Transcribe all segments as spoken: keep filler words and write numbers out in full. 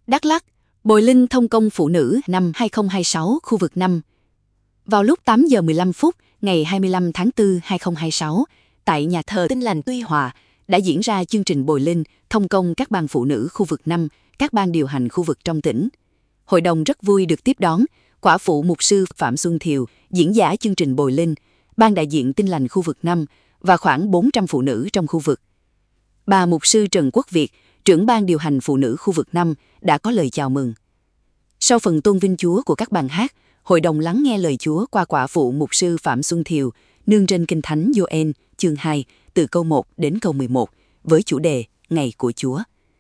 Đắk Lắk, Bồi Linh thông công phụ nữ năm hai không hai sáu, khu vực năm. Vào lúc tám giờ mười lăm phút ngày hai mươi lăm tháng tư hai không hai sáu, tại nhà thờ Tin Lành Tuy Hòa, đã diễn ra chương trình Bồi Linh thông công các ban phụ nữ khu vực năm, các ban điều hành khu vực trong tỉnh. Hội đồng rất vui được tiếp đón quả phụ mục sư Phạm Xuân Thiều, diễn giả chương trình Bồi Linh, ban đại diện Tin Lành khu vực năm và khoảng bốn trăm phụ nữ trong khu vực. Bà mục sư Trần Quốc Việt, trưởng ban điều hành phụ nữ khu vực năm, đã có lời chào mừng. Sau phần tôn vinh Chúa của các ban hát, hội đồng lắng nghe lời Chúa qua quả phụ mục sư Phạm Xuân Thiều, nương trên Kinh Thánh Gioan, chương hai, từ câu một đến câu mười một, với chủ đề Ngày của Chúa.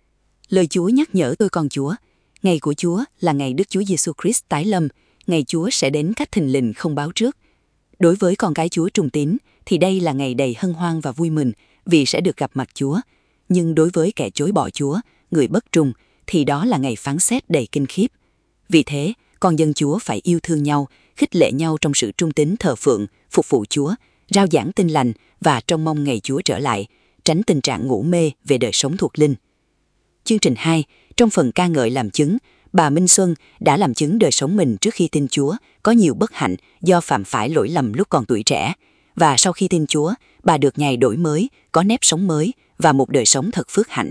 Lời Chúa nhắc nhở tôi con Chúa, ngày của Chúa là ngày Đức Chúa Giêsu Christ tái lâm, ngày Chúa sẽ đến cách thình lình không báo trước. Đối với con cái Chúa trung tín, thì đây là ngày đầy hân hoan và vui mừng, vì sẽ được gặp mặt Chúa. Nhưng đối với kẻ chối bỏ Chúa, người bất trung, thì đó là ngày phán xét đầy kinh khiếp. Vì thế, con dân Chúa phải yêu thương nhau, khích lệ nhau trong sự trung tín thờ phượng, phục vụ Chúa, rao giảng tin lành và trông mong ngày Chúa trở lại, tránh tình trạng ngủ mê về đời sống thuộc linh. Chương trình hai, trong phần ca ngợi làm chứng, bà Minh Xuân đã làm chứng đời sống mình trước khi tin Chúa có nhiều bất hạnh do phạm phải lỗi lầm lúc còn tuổi trẻ, và sau khi tin Chúa, bà được Ngài đổi mới, có nếp sống mới và một đời sống thật phước hạnh.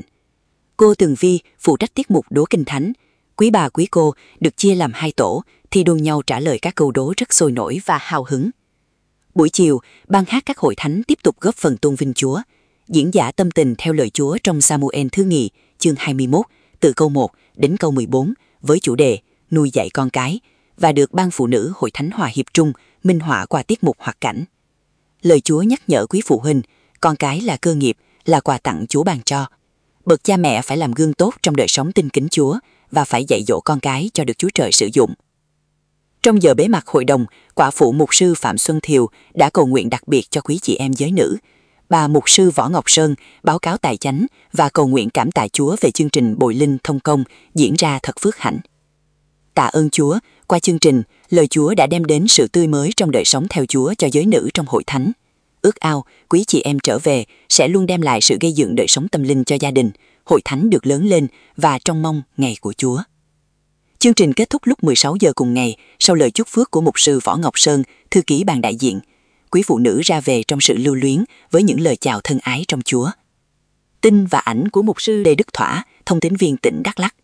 Cô Tường Vi phụ trách tiết mục đố Kinh Thánh. Quý bà quý cô được chia làm hai tổ, thi đua nhau trả lời các câu đố rất sôi nổi và hào hứng. Buổi chiều, ban hát các hội thánh tiếp tục góp phần tôn vinh Chúa, diễn giả tâm tình theo lời Chúa trong Sa-mu-el thứ nhì, chương hai mươi mốt, từ câu một đến câu mười bốn, với chủ đề nuôi dạy con cái, và được ban phụ nữ Hội Thánh Hòa Hiệp Trung minh họa qua tiết mục hoạt cảnh. Lời Chúa nhắc nhở quý phụ huynh, con cái là cơ nghiệp, là quà tặng Chúa ban cho. Bậc cha mẹ phải làm gương tốt trong đời sống tin kính Chúa và phải dạy dỗ con cái cho được Chúa Trời sử dụng. Trong giờ bế mạc hội đồng, quả phụ mục sư Phạm Xuân Thiều đã cầu nguyện đặc biệt cho quý chị em giới nữ. Bà mục sư Võ Ngọc Sơn báo cáo tài chánh và cầu nguyện cảm tạ Chúa về chương trình Bồi Linh thông công diễn ra thật phước hạnh. Tạ ơn Chúa, qua chương trình, lời Chúa đã đem đến sự tươi mới trong đời sống theo Chúa cho giới nữ trong hội thánh. Ước ao, quý chị em trở về sẽ luôn đem lại sự gây dựng đời sống tâm linh cho gia đình, hội thánh được lớn lên và trông mong ngày của Chúa. Chương trình kết thúc lúc mười sáu giờ cùng ngày, sau lời chúc phước của mục sư Võ Ngọc Sơn, thư ký ban đại diện. Quý phụ nữ ra về trong sự lưu luyến với những lời chào thân ái trong Chúa. Tin và ảnh của mục sư Lê Đức Thỏa, thông tín viên tỉnh Đắk Lắk.